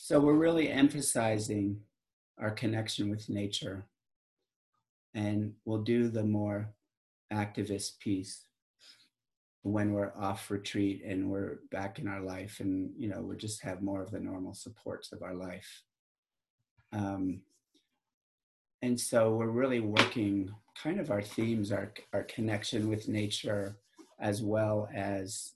So we're really emphasizing our connection with nature, and we'll do the more activist piece when we're off retreat and we're back in our life, and we just have more of the normal supports of our life. Um, and so we're really working kind of our themes, our connection with nature, as well as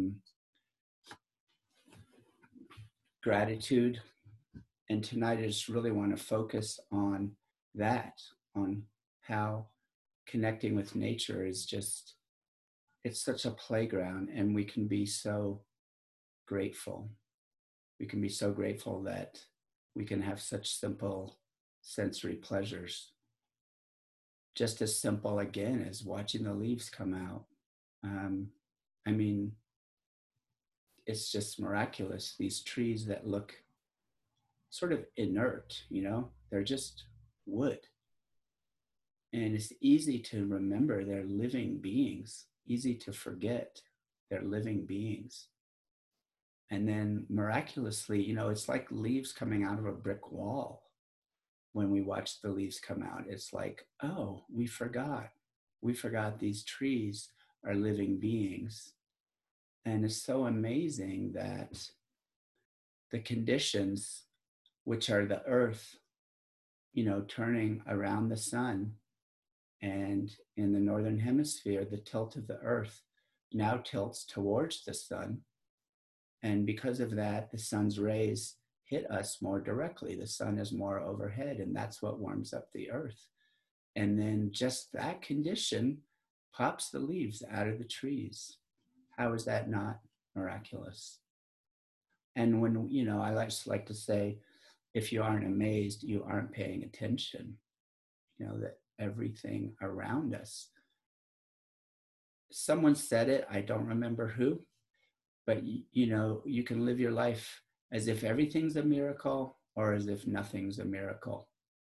gratitude. And tonight I just really want to focus on that, on how connecting with nature is just, it's such a playground, and we can be so grateful. We can be so grateful that we can have such simple sensory pleasures. Just as simple, again, as watching the leaves come out. I mean, it's just miraculous. These trees that look sort of inert, they're just wood. And it's easy to remember they're living beings, easy to forget they're living beings. And then miraculously, it's like leaves coming out of a brick wall. When we watch the leaves come out, it's like, oh, we forgot. We forgot these trees are living beings. And it's so amazing that the conditions, which are the earth, turning around the sun, and in the northern hemisphere, the tilt of the earth now tilts towards the sun. And because of that, the sun's rays hit us more directly. The sun is more overhead, and that's what warms up the earth. And then just that condition pops the leaves out of the trees. How is that not miraculous? And when, I just like to say, if you aren't amazed, you aren't paying attention. That everything around us. Someone said it, I don't remember who, but you can live your life as if everything's a miracle or as if nothing's a miracle.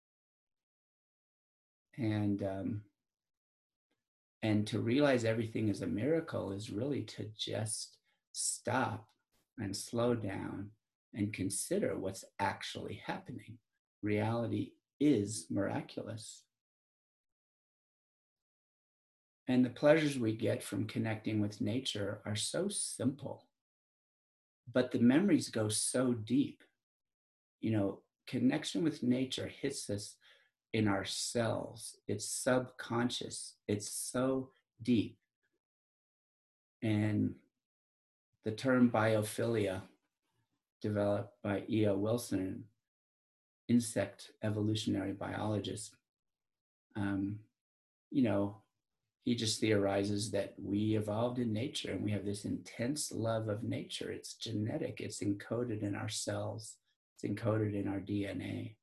And to realize everything is a miracle is really to just stop and slow down and consider what's actually happening. Reality is miraculous. And the pleasures we get from connecting with nature are so simple, but the memories go so deep. Connection with nature hits us in our cells. It's subconscious. It's so deep. And the term biophilia, developed by E.O. Wilson, insect evolutionary biologist, he just theorizes that we evolved in nature and we have this intense love of nature. It's genetic. It's encoded in our cells. It's encoded in our DNA.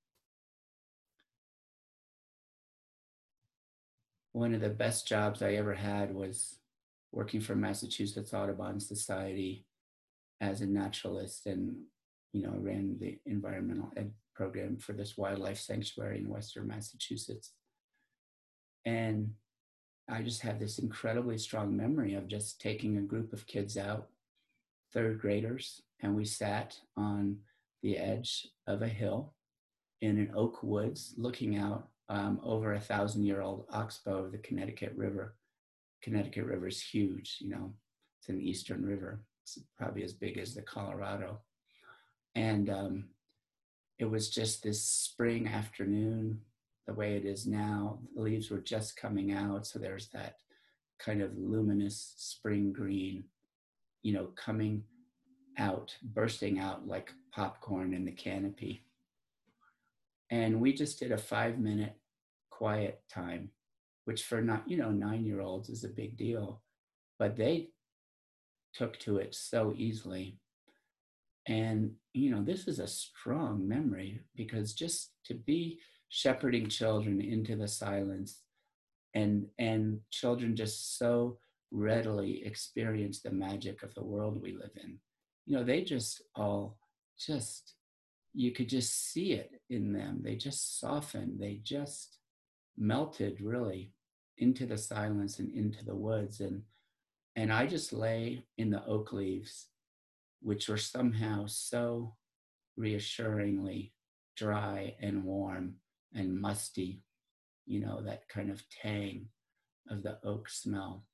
One of the best jobs I ever had was working for Massachusetts Audubon Society as a naturalist, and ran the environmental ed program for this wildlife sanctuary in Western Massachusetts. And I just have this incredibly strong memory of just taking a group of kids out, third graders, and we sat on the edge of a hill in an oak woods looking out over 1,000-year-old oxbow of the Connecticut River. Connecticut River is huge, it's an eastern river. It's probably as big as the Colorado. And it was just this spring afternoon, the way it is now. The leaves were just coming out, so there's that kind of luminous spring green, coming out, bursting out like popcorn in the canopy. And we just did a 5-minute quiet time, which for 9-year-olds is a big deal, but they took to it so easily. And, this is a strong memory, because just to be shepherding children into the silence, and children just so readily experience the magic of the world we live in. They just all you could just see it in them. They just softened. They just melted really into the silence and into the woods. And I just lay in the oak leaves, which were somehow so reassuringly dry and warm and musty, that kind of tang of the oak smell.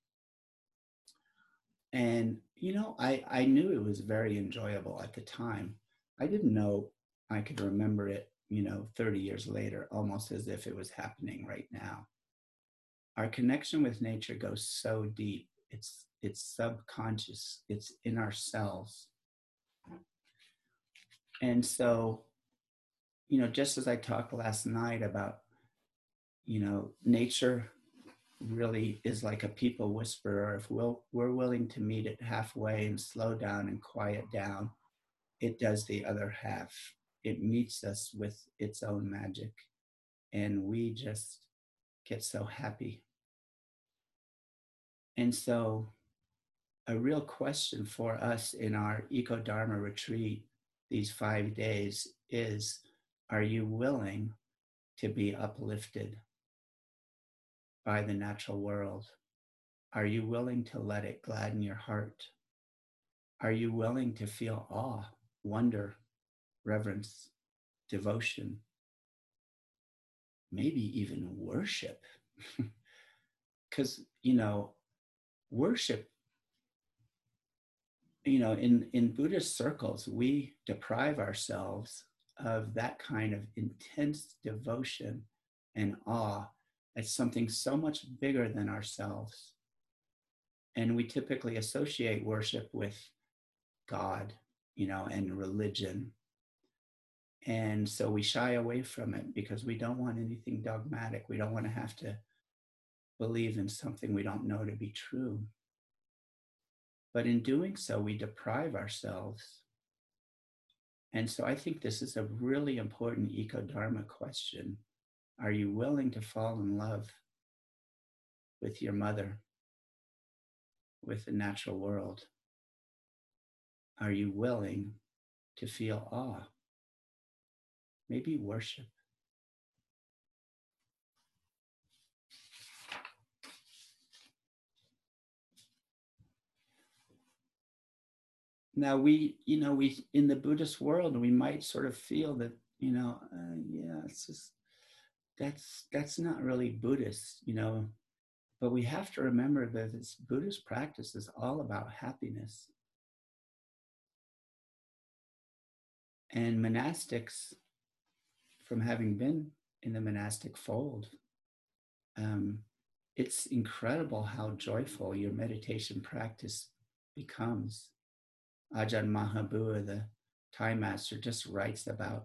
And, I knew it was very enjoyable at the time. I didn't know I could remember it, 30 years later, almost as if it was happening right now. Our connection with nature goes so deep. It's subconscious. It's in our cells. And so, just as I talked last night about, nature really is like a people whisperer. If we're willing to meet it halfway and slow down and quiet down, it does the other half. It meets us with its own magic, and we just get so happy. And so, a real question for us in our Eco Dharma retreat these 5 days is, are you willing to be uplifted by the natural world? Are you willing to let it gladden your heart? Are you willing to feel awe, wonder, reverence, devotion, maybe even worship? Because, worship, in Buddhist circles, we deprive ourselves of that kind of intense devotion and awe as something so much bigger than ourselves. And we typically associate worship with God, and religion. And so we shy away from it because we don't want anything dogmatic. We don't want to have to believe in something we don't know to be true. But in doing so, we deprive ourselves. And so I think this is a really important eco-dharma question. Are you willing to fall in love with your mother, with the natural world? Are you willing to feel awe? Maybe worship. Now we in the Buddhist world, we might sort of feel that, yeah, it's just, that's not really Buddhist, but we have to remember that this Buddhist practice is all about happiness. And monastics, from having been in the monastic fold, it's incredible how joyful your meditation practice becomes. Ajahn Mahabua, the Thai master, just writes about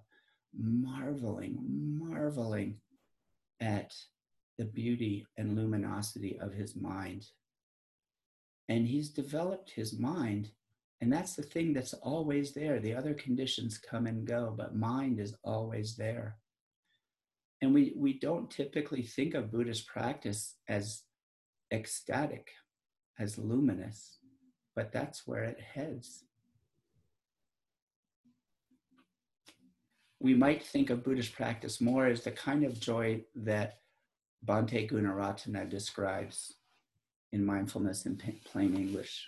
marveling at the beauty and luminosity of his mind. And he's developed his mind, and that's the thing that's always there. The other conditions come and go, but mind is always there. And we don't typically think of Buddhist practice as ecstatic, as luminous, but that's where it heads. We might think of Buddhist practice more as the kind of joy that Bhante Gunaratana describes in Mindfulness in Plain English.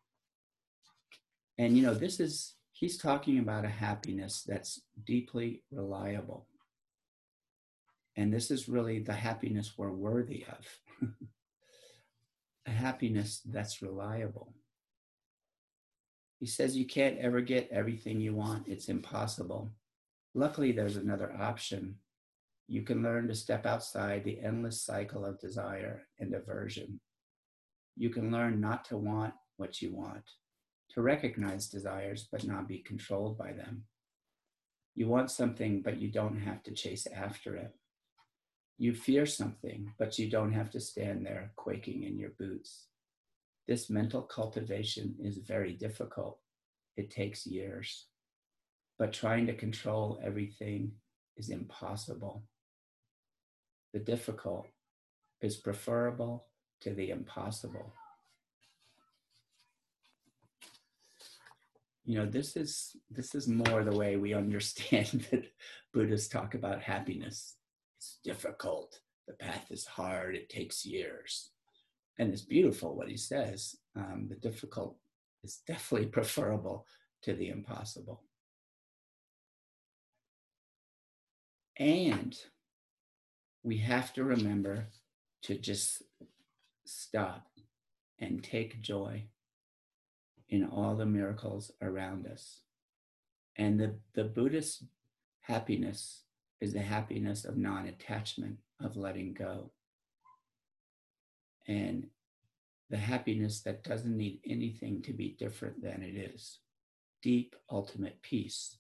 And he's talking about a happiness that's deeply reliable. And this is really the happiness we're worthy of. A happiness that's reliable. He says you can't ever get everything you want. It's impossible. Luckily, there's another option. You can learn to step outside the endless cycle of desire and aversion. You can learn not to want what you want, to recognize desires but not be controlled by them. You want something, but you don't have to chase after it. You fear something, but you don't have to stand there quaking in your boots. This mental cultivation is very difficult. It takes years. But trying to control everything is impossible. The difficult is preferable to the impossible. This is more the way we understand that Buddhists talk about happiness. It's difficult. The path is hard. It takes years. And it's beautiful what he says. The difficult is definitely preferable to the impossible. And we have to remember to just stop and take joy in all the miracles around us. And the Buddhist happiness is the happiness of non-attachment, of letting go. And the happiness that doesn't need anything to be different than it is. Deep, ultimate peace.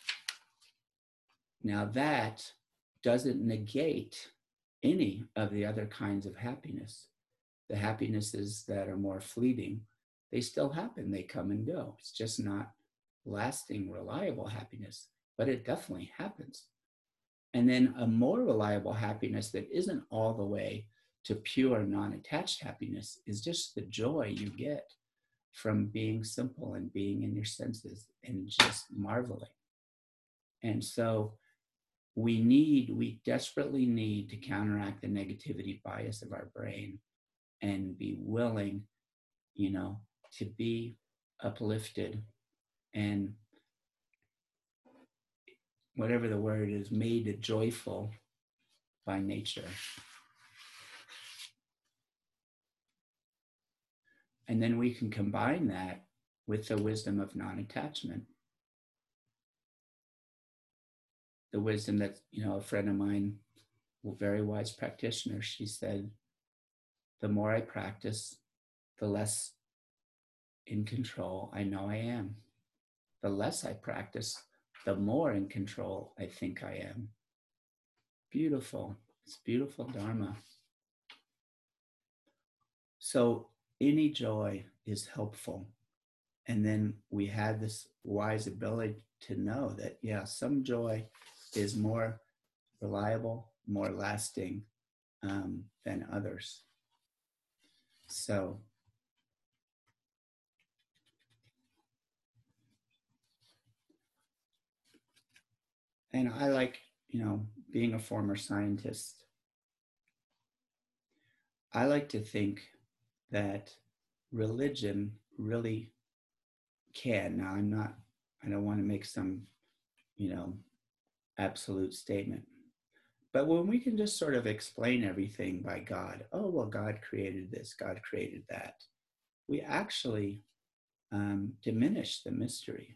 Now that doesn't negate any of the other kinds of happiness. The happinesses that are more fleeting, they still happen, they come and go. It's just not lasting, reliable happiness, but it definitely happens. And then a more reliable happiness that isn't all the way to pure non-attached happiness is just the joy you get from being simple and being in your senses and just marveling. And so we desperately need to counteract the negativity bias of our brain and be willing, to be uplifted and whatever the word is, made joyful by nature. And then we can combine that with the wisdom of non-attachment. The wisdom that, a friend of mine, a very wise practitioner, she said, the more I practice, the less in control I know I am. The less I practice, the more in control I think I am. Beautiful. It's beautiful Dharma. So any joy is helpful. And then we had this wise ability to know that, some joy is more reliable, more lasting than others. So, and I like, being a former scientist, I like to think that religion really can. Now, I don't want to make some, absolute statement. But when we can just sort of explain everything by God, oh, well, God created this, God created that, we actually diminish the mystery.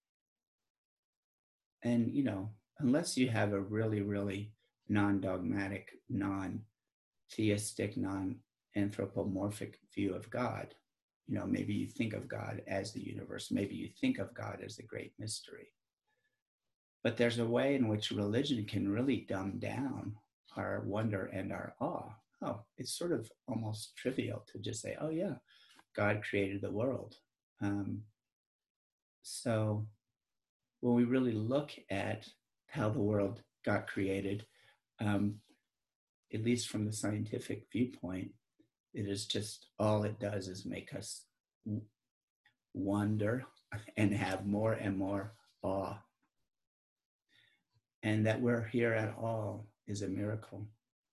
And, unless you have a really, really non-dogmatic, non-theistic, non-anthropomorphic view of God, maybe you think of God as the universe, maybe you think of God as the great mystery. But there's a way in which religion can really dumb down our wonder and our awe. Oh, it's sort of almost trivial to just say, oh yeah, God created the world. So when we really look at how the world got created, at least from the scientific viewpoint, it is just, all it does is make us wonder and have more and more awe. And that we're here at all is a miracle.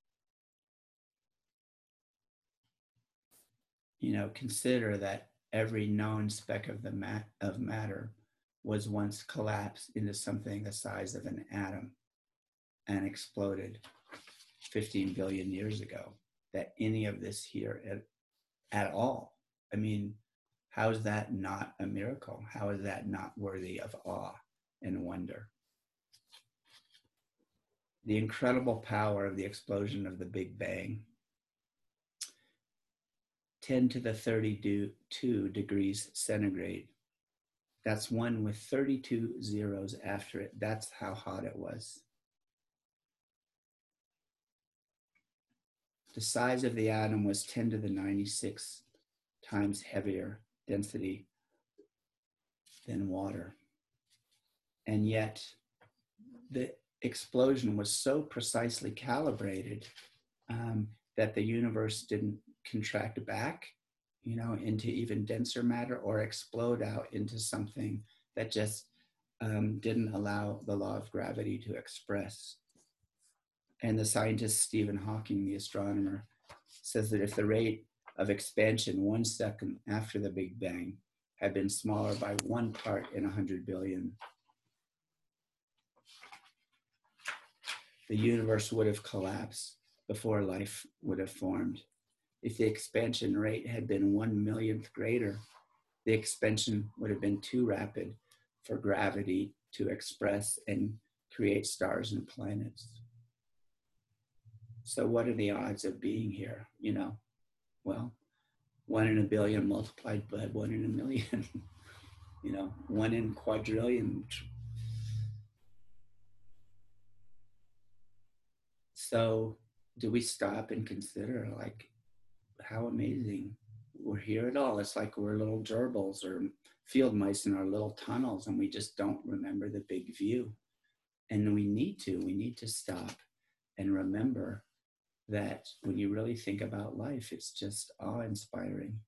Consider that every known speck of of matter was once collapsed into something the size of an atom and exploded 15 billion years ago. That any of this here at all, I mean, how is that not a miracle? How is that not worthy of awe and wonder? The incredible power of the explosion of the Big Bang. 10 to the 32 degrees centigrade. That's one with 32 zeros after it. That's how hot it was. The size of the atom was 10 to the 96 times heavier density than water. And yet the explosion was so precisely calibrated that the universe didn't contract back, into even denser matter or explode out into something that just didn't allow the law of gravity to express. And the scientist Stephen Hawking, the astronomer, says that if the rate of expansion 1 second after the Big Bang had been smaller by 1 part in 100 billion, the universe would have collapsed before life would have formed. If the expansion rate had been 1 millionth greater, the expansion would have been too rapid for gravity to express and create stars and planets. So what are the odds of being here? Well, 1 in a billion multiplied by 1 in a million, 1 in quadrillion. So do we stop and consider like how amazing we're here at all? It's like we're little gerbils or field mice in our little tunnels, and we just don't remember the big view. And we need to stop and remember that when you really think about life, it's just awe-inspiring.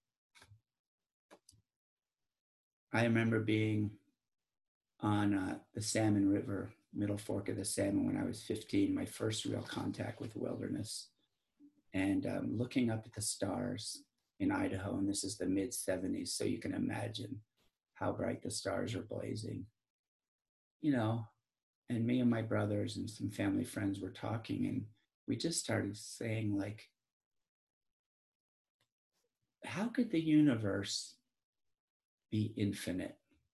I remember being on the Salmon River, Middle Fork of the Salmon, when I was 15, my first real contact with wilderness, and looking up at the stars in Idaho, and this is the mid-70s, so you can imagine how bright the stars are blazing. And me and my brothers and some family friends were talking, and we just started saying, like, how could the universe be infinite?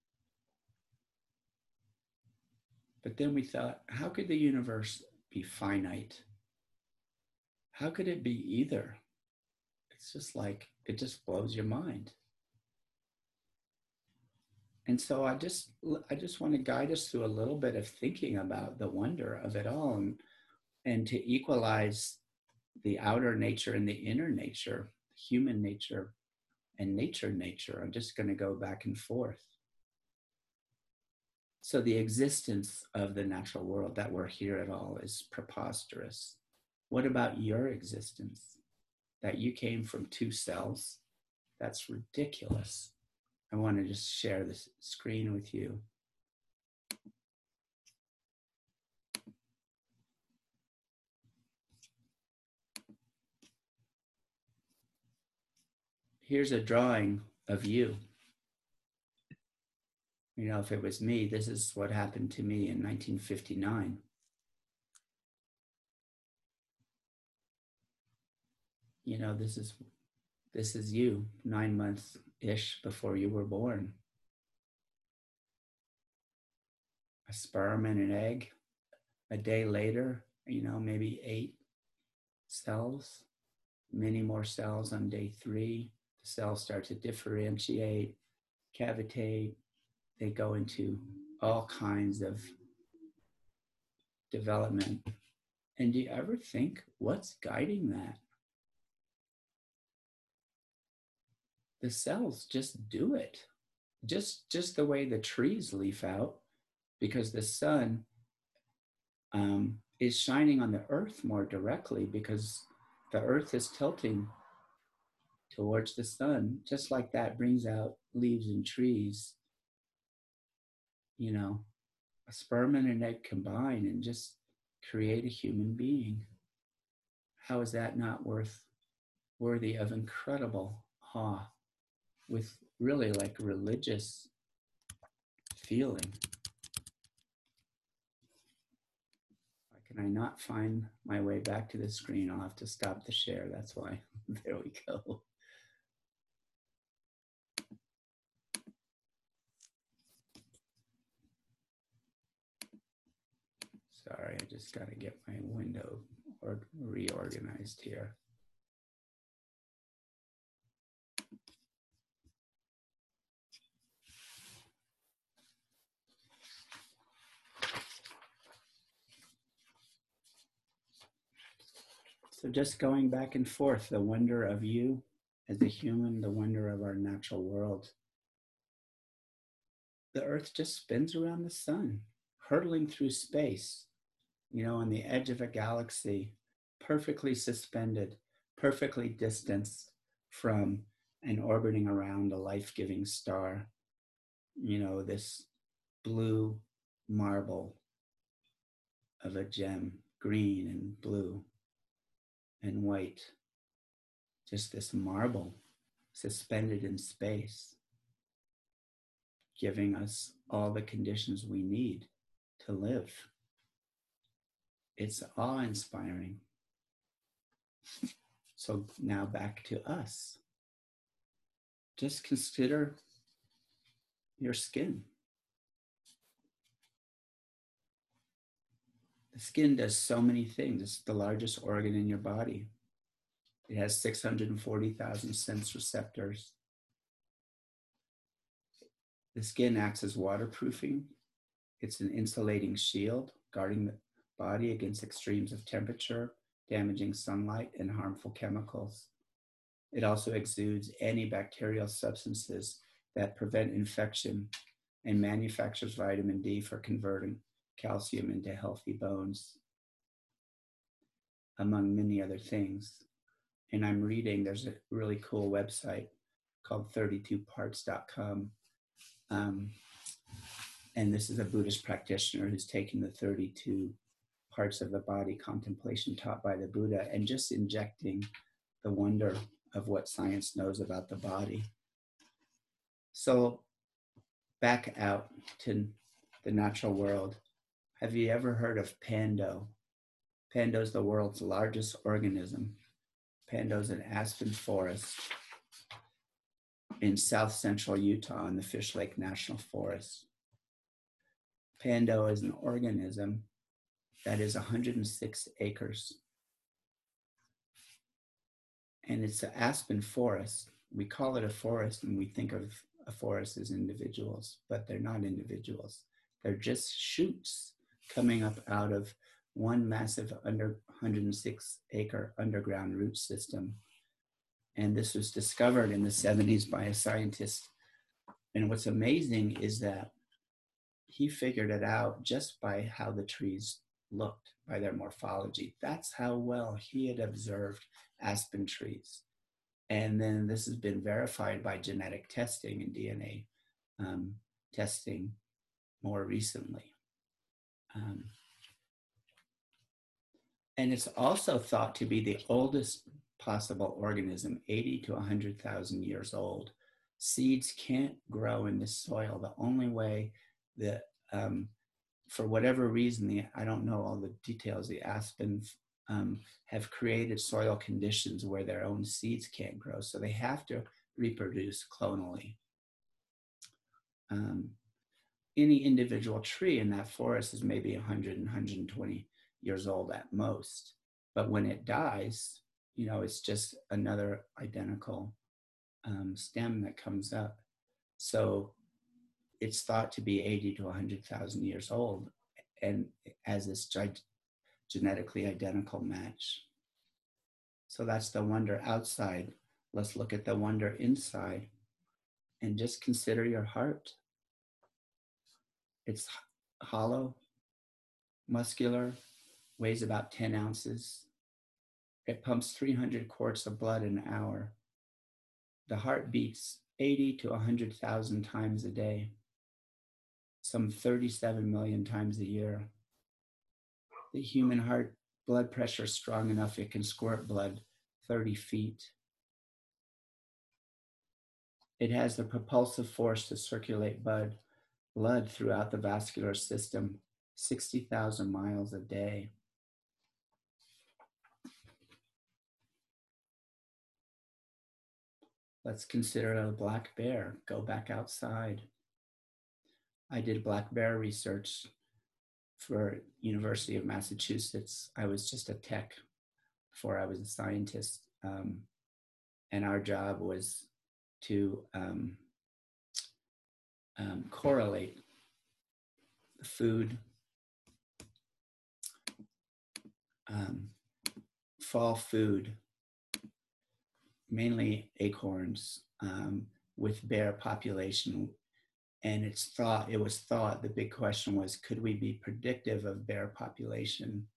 But then we thought, how could the universe be finite? How could it be either? It's just like, it just blows your mind. And so I just want to guide us through a little bit of thinking about the wonder of it all, and to equalize the outer nature and the inner nature, human nature and nature. I'm just going to go back and forth. So the existence of the natural world, that we're here at all, is preposterous. What about your existence? That you came from 2 cells? That's ridiculous. I want to just share this screen with you. Here's a drawing of you. If it was me, this is what happened to me in 1959. This is you 9 months-ish before you were born. A sperm and an egg. A day later, maybe 8 cells, many more cells on day 3. The cells start to differentiate, cavitate. They go into all kinds of development. And do you ever think, what's guiding that? The cells just do it. Just the way the trees leaf out, because the sun is shining on the earth more directly, because the earth is tilting towards the sun. Just like that brings out leaves and trees. A sperm and an egg combine and just create a human being. How is that not worthy of incredible awe, with really like religious feeling? Can I not find my way back to the screen? I'll have to stop the share. That's why. There we go. Sorry, I just got to get my window reorganized here. So just going back and forth, the wonder of you as a human, the wonder of our natural world. The earth just spins around the sun, hurtling through space, on the edge of a galaxy, perfectly suspended, perfectly distanced from and orbiting around a life-giving star. This blue marble of a gem, green and blue and white, just this marble suspended in space, giving us all the conditions we need to live. It's awe-inspiring. So now back to us. Just consider your skin. The skin does so many things. It's the largest organ in your body. It has 640,000 sense receptors. The skin acts as waterproofing. It's an insulating shield, guarding the body against extremes of temperature, damaging sunlight, and harmful chemicals. It also exudes antibacterial substances that prevent infection and manufactures vitamin D for converting calcium into healthy bones, among many other things. And I'm reading, there's a really cool website called 32parts.com. And this is a Buddhist practitioner who's taken the 32 parts of the body contemplation taught by the Buddha and just injecting the wonder of what science knows about the body. So back out to the natural world. Have you ever heard of Pando? Pando is the world's largest organism. Pando is an aspen forest in south central Utah in the Fish Lake National Forest. Pando is an organism that is 106 acres. And it's an aspen forest. We call it a forest and we think of a forest as individuals, but they're not individuals. They're just shoots coming up out of one massive 106 acre underground root system. And this was discovered in the 70s by a scientist. And what's amazing is that he figured it out just by how the trees looked, by their morphology. That's how well he had observed aspen trees. And then this has been verified by genetic testing and DNA testing more recently. And it's also thought to be the oldest possible organism, 80 to 100,000 years old. Seeds can't grow in this soil. The only way that, for whatever reason, I don't know all the details, the aspen have created soil conditions where their own seeds can't grow. So they have to reproduce clonally. Any individual tree in that forest is maybe 100 and 120 years old at most. But when it dies, you know, it's just another identical stem that comes up. So it's thought to be 80 to 100,000 years old and as this genetically identical match. So that's the wonder outside. Let's look at the wonder inside and just consider your heart. It's hollow, muscular, weighs about 10 ounces. It pumps 300 quarts of blood an hour. The heart beats 80 to 100,000 times a day, some 37 million times a year. The human heart blood pressure is strong enough it can squirt blood 30 feet. It has the propulsive force to circulate blood throughout the vascular system 60,000 miles a day. Let's consider a black bear. Go back outside. I did black bear research for University of Massachusetts. I was just a tech before I was a scientist. And our job was to correlate the food, fall food, mainly acorns, with bear population. And it was thought, the big question was, could we be predictive of bear population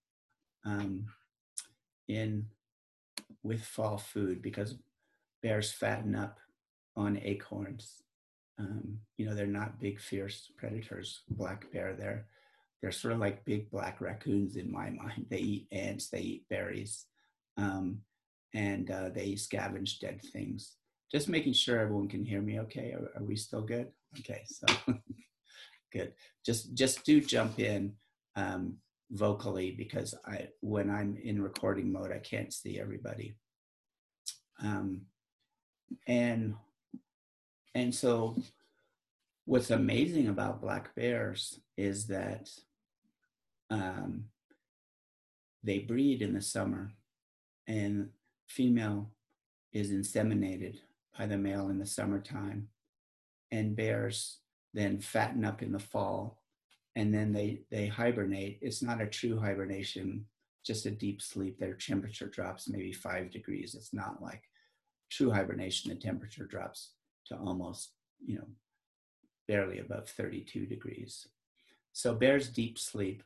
with fall food? Because bears fatten up on acorns. You know, they're not big, fierce predators. Black bear, they're sort of like big black raccoons in my mind. They eat ants, they eat berries, and they scavenge dead things. Just making sure everyone can hear me okay. Are we still good? Okay, so good. Just do jump in vocally because when I'm in recording mode, I can't see everybody. Um, and and so what's amazing about black bears is that um, they breed in the summer, and female is inseminated by the male in the summertime, and bears then fatten up in the fall, and then they hibernate. It's not a true hibernation, just a deep sleep. Their temperature drops maybe 5 degrees. It's not like true hibernation. The temperature drops to almost, barely above 32 degrees. So bears deep sleep.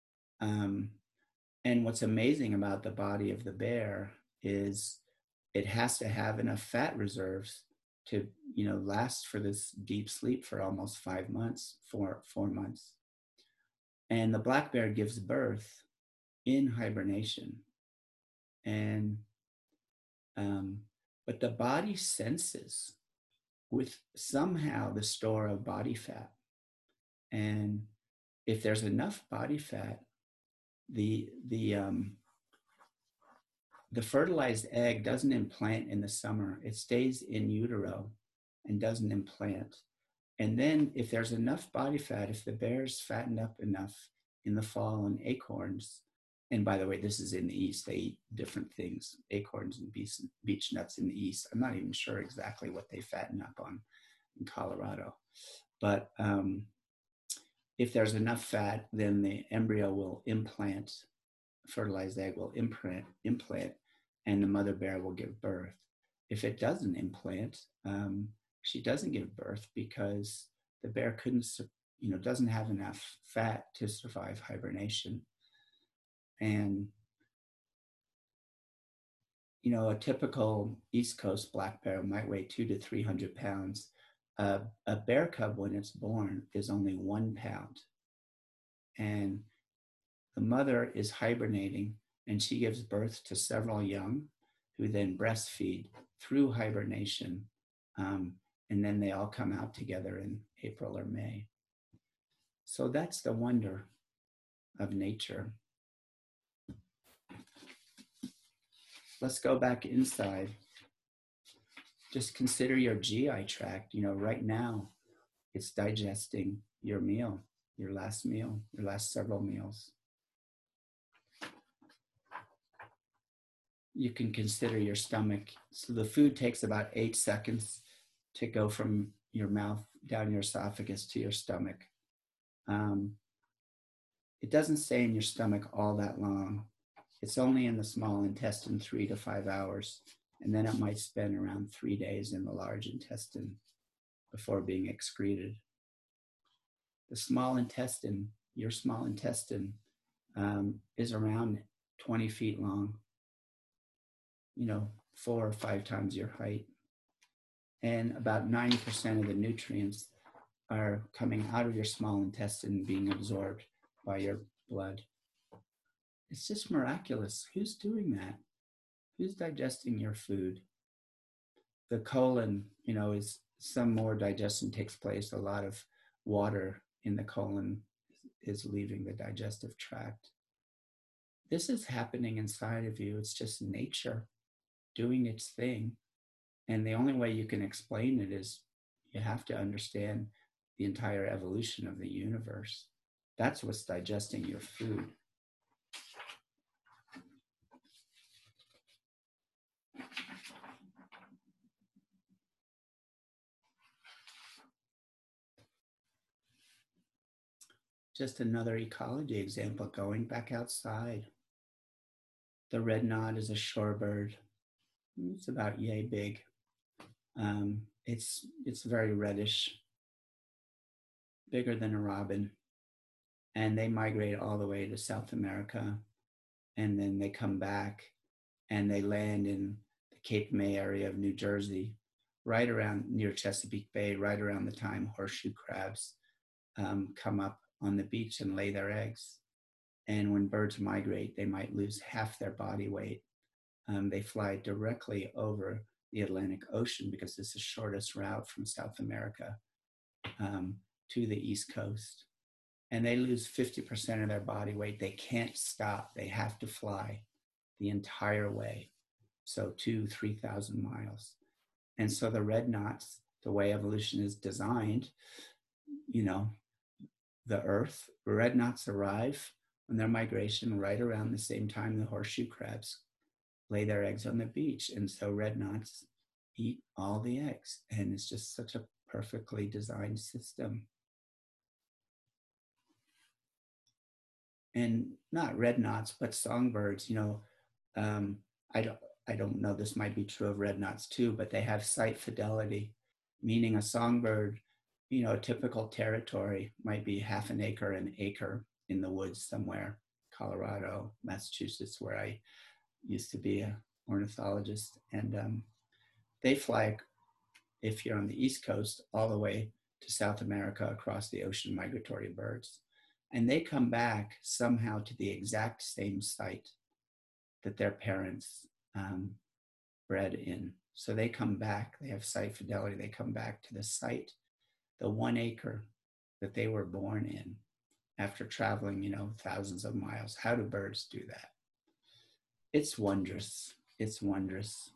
And what's amazing about the body of the bear is it has to have enough fat reserves to, last for this deep sleep for almost 5 months, 4 months. And the black bear gives birth in hibernation. And, but the body senses with somehow the store of body fat. And if there's enough body fat, the fertilized egg doesn't implant in the summer. It stays in utero and doesn't implant. And then if there's enough body fat, if the bears fatten up enough in the fall on acorns, and by the way, this is in the East, they eat different things, acorns and beech nuts in the East. I'm not even sure exactly what they fatten up on in Colorado. But if there's enough fat, then the embryo will implant, fertilized egg will implant, and the mother bear will give birth. If it doesn't implant, she doesn't give birth because the bear doesn't have enough fat to survive hibernation. And, a typical East Coast black bear might weigh 200 to 300 pounds. A bear cub, when it's born, is only 1 pound. And the mother is hibernating, and she gives birth to several young who then breastfeed through hibernation. And then they all come out together in April or May. So that's the wonder of nature. Let's go back inside. Just consider your GI tract. Right now, it's digesting your meal, your last several meals. You can consider your stomach. So the food takes about 8 seconds to go from your mouth down your esophagus to your stomach. It doesn't stay in your stomach all that long. It's only in the small intestine 3 to 5 hours, and then it might spend around 3 days in the large intestine before being excreted. The small intestine, your small intestine, is around 20 feet long, 4 or 5 times your height. And about 90% of the nutrients are coming out of your small intestine and being absorbed by your blood. It's just miraculous. Who's doing that? Who's digesting your food? The colon, is some more digestion takes place. A lot of water in the colon is leaving the digestive tract. This is happening inside of you. It's just nature doing its thing. And the only way you can explain it is you have to understand the entire evolution of the universe. That's what's digesting your food. Just another ecology example, going back outside. The red knot is a shorebird. It's about yay big. It's very reddish, bigger than a robin. And they migrate all the way to South America. And then they come back and they land in the Cape May area of New Jersey, right around near Chesapeake Bay, right around the time horseshoe crabs come up on the beach and lay their eggs. And when birds migrate, they might lose half their body weight. They fly directly over the Atlantic Ocean because it's the shortest route from South America to the East Coast. and they lose 50% of their body weight. They can't stop. They have to fly the entire way. So 3,000 miles. And so the red knots, the way evolution is designed, you know, the Earth, red knots arrive on their migration right around the same time the horseshoe crabs lay their eggs on the beach. And so red knots eat all the eggs. And it's just such a perfectly designed system. And not red knots, but songbirds, um, I don't know, this might be true of red knots too, but they have site fidelity, meaning a songbird, a typical territory might be half an acre in the woods somewhere, Colorado, Massachusetts, where I used to be an ornithologist. And they fly, if you're on the East Coast, all the way to South America across the ocean, migratory birds. And they come back somehow to the exact same site that their parents bred in. So they come back, they have site fidelity, they come back to the site, the 1 acre that they were born in after traveling, thousands of miles. How do birds do that? It's wondrous. It's wondrous.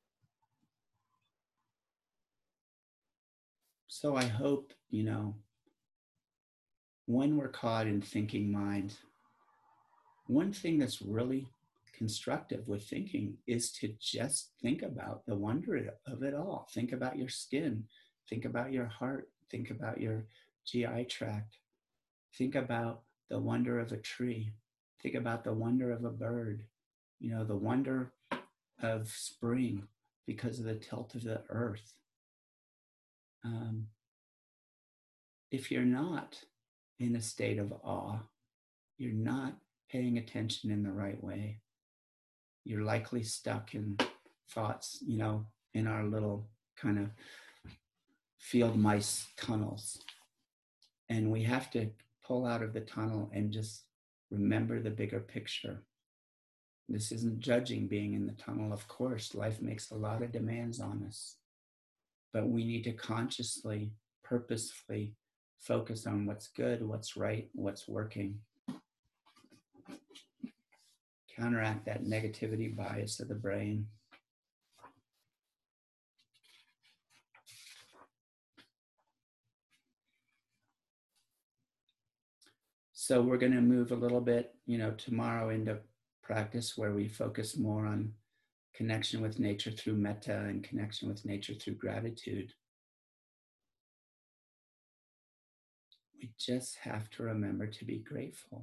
So I hope, when we're caught in thinking mind, one thing that's really constructive with thinking is to just think about the wonder of it all. Think about your skin, think about your heart, think about your GI tract, think about the wonder of a tree, think about the wonder of a bird, the wonder of spring because of the tilt of the earth. If you're not in a state of awe, you're not paying attention in the right way. You're likely stuck in thoughts, in our little kind of field mice tunnels. And we have to pull out of the tunnel and just remember the bigger picture. This isn't judging being in the tunnel. Of course, life makes a lot of demands on us, but we need to consciously, purposefully focus on what's good, what's right, what's working. Counteract that negativity bias of the brain. So we're going to move a little bit, tomorrow into practice where we focus more on connection with nature through metta and connection with nature through gratitude. We just have to remember to be grateful.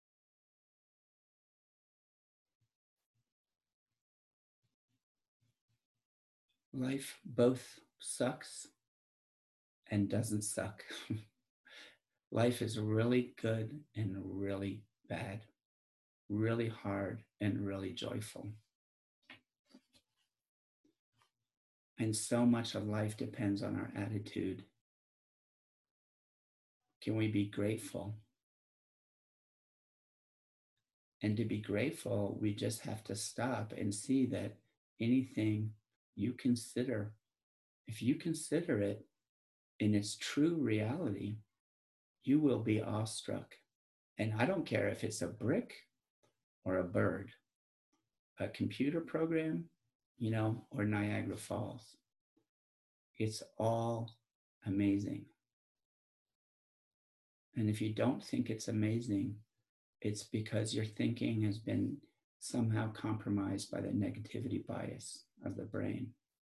Life both sucks and doesn't suck. Life is really good and really bad, really hard and really joyful. And so much of life depends on our attitude. Can we be grateful? And to be grateful, we just have to stop and see that anything you consider, if you consider it in its true reality, you will be awestruck. And I don't care if it's a brick or a bird, a computer program, or Niagara Falls. It's all amazing. And if you don't think it's amazing, it's because your thinking has been somehow compromised by the negativity bias of the brain.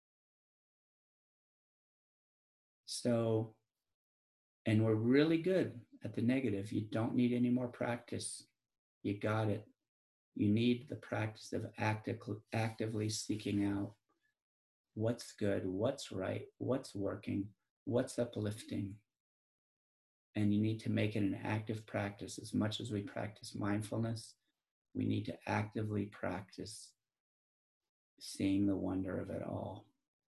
So, and we're really good at the negative. You don't need any more practice. You got it. You need the practice of actively seeking out what's good, what's right, what's working, what's uplifting. And you need to make it an active practice. As much as we practice mindfulness, we need to actively practice seeing the wonder of it all.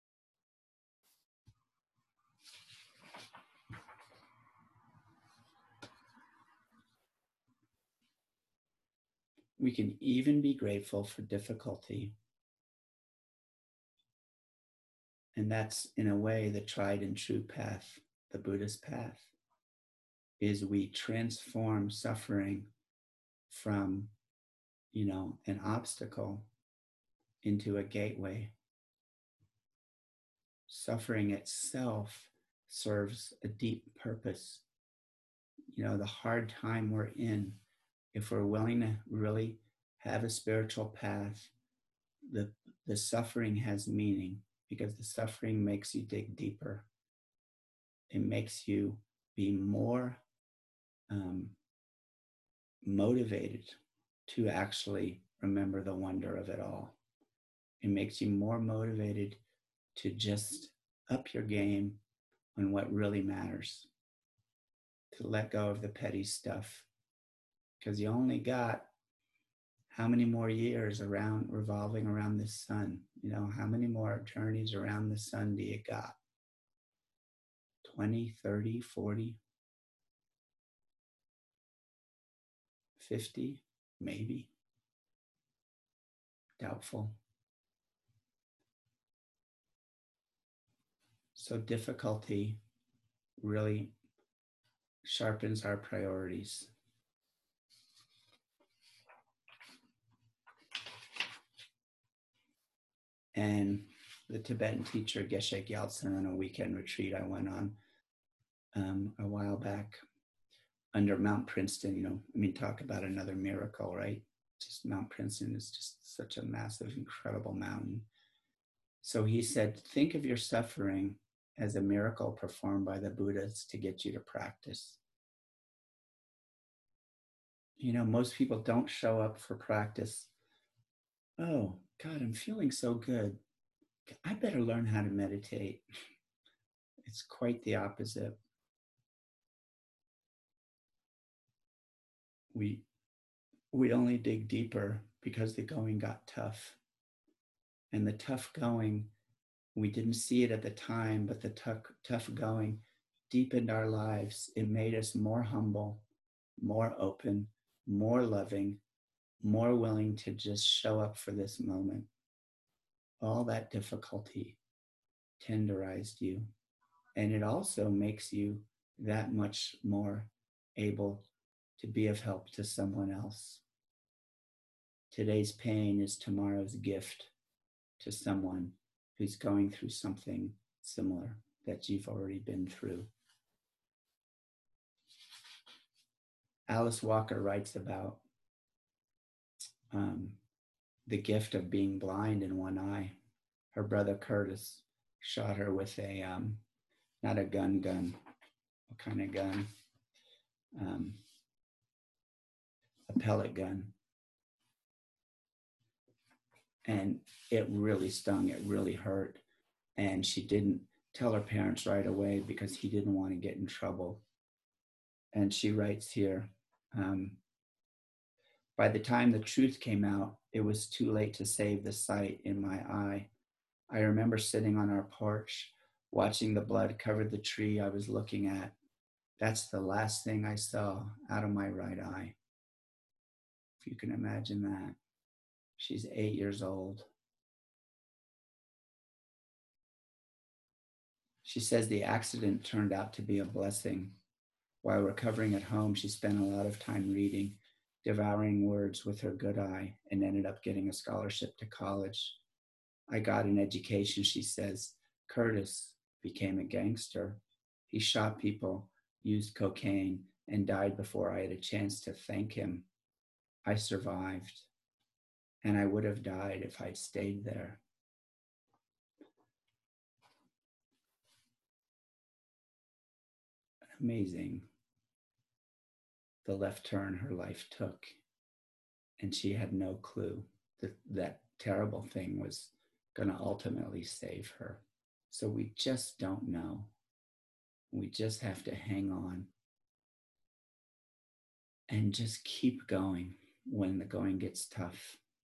We can even be grateful for difficulty. And that's, in a way, the tried and true path, the Buddhist path. is we transform suffering from, an obstacle into a gateway. Suffering itself serves a deep purpose. The hard time we're in, if we're willing to really have a spiritual path, the suffering has meaning, because the suffering makes you dig deeper. It makes you be more motivated to actually remember the wonder of it all. It makes you more motivated to just up your game on what really matters, to let go of the petty stuff, because you only got how many more years around revolving around the sun? How many more journeys around the sun do you got? 20, 30, 40, 50, maybe. Doubtful. So difficulty really sharpens our priorities. And the Tibetan teacher Geshe Gyaltsen, on a weekend retreat I went on a while back under Mount Princeton, talk about another miracle, right? Just Mount Princeton is just such a massive, incredible mountain. So he said, think of your suffering as a miracle performed by the Buddhas to get you to practice. Most people don't show up for practice. Oh, God, I'm feeling so good. I better learn how to meditate. It's quite the opposite. We only dig deeper because the going got tough. And the tough going, we didn't see it at the time, but the tough going deepened our lives. It made us more humble, more open, more loving, more willing to just show up for this moment. All that difficulty tenderized you. And it also makes you that much more able to be of help to someone else. Today's pain is tomorrow's gift to someone who's going through something similar that you've already been through. Alice Walker writes about the gift of being blind in one eye. Her brother Curtis shot her with a, not a gun, what kind of gun? A pellet gun. And it really stung, it really hurt. And she didn't tell her parents right away because he didn't want to get in trouble. And she writes here, by the time the truth came out, it was too late to save the sight in my eye. I remember sitting on our porch, watching the blood cover the tree I was looking at. That's the last thing I saw out of my right eye. If you can imagine that. She's 8 years old. She says the accident turned out to be a blessing. While recovering at home, she spent a lot of time reading, devouring words with her good eye, and ended up getting a scholarship to college. I got an education, she says. Curtis became a gangster. He shot people, used cocaine, and died before I had a chance to thank him. I survived, and I would have died if I'd stayed there. Amazing, the left turn her life took, and she had no clue that that terrible thing was going to ultimately save her. So we just don't know. We just have to hang on and just keep going when the going gets tough.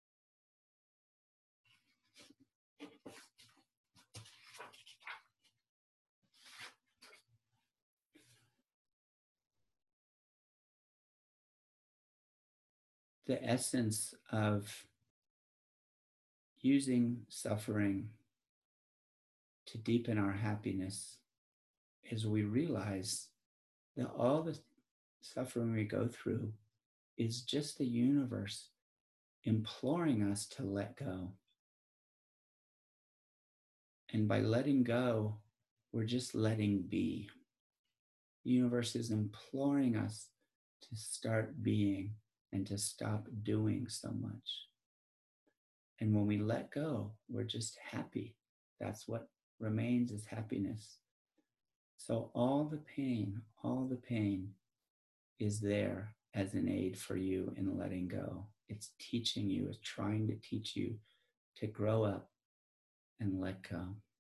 The essence of using suffering to deepen our happiness is we realize that all the suffering we go through is just the universe imploring us to let go. And by letting go, we're just letting be. The universe is imploring us to start being and to stop doing so much. And when we let go, we're just happy. That's what remains is happiness. So all the pain is there as an aid for you in letting go. It's teaching you, it's trying to teach you to grow up and let go.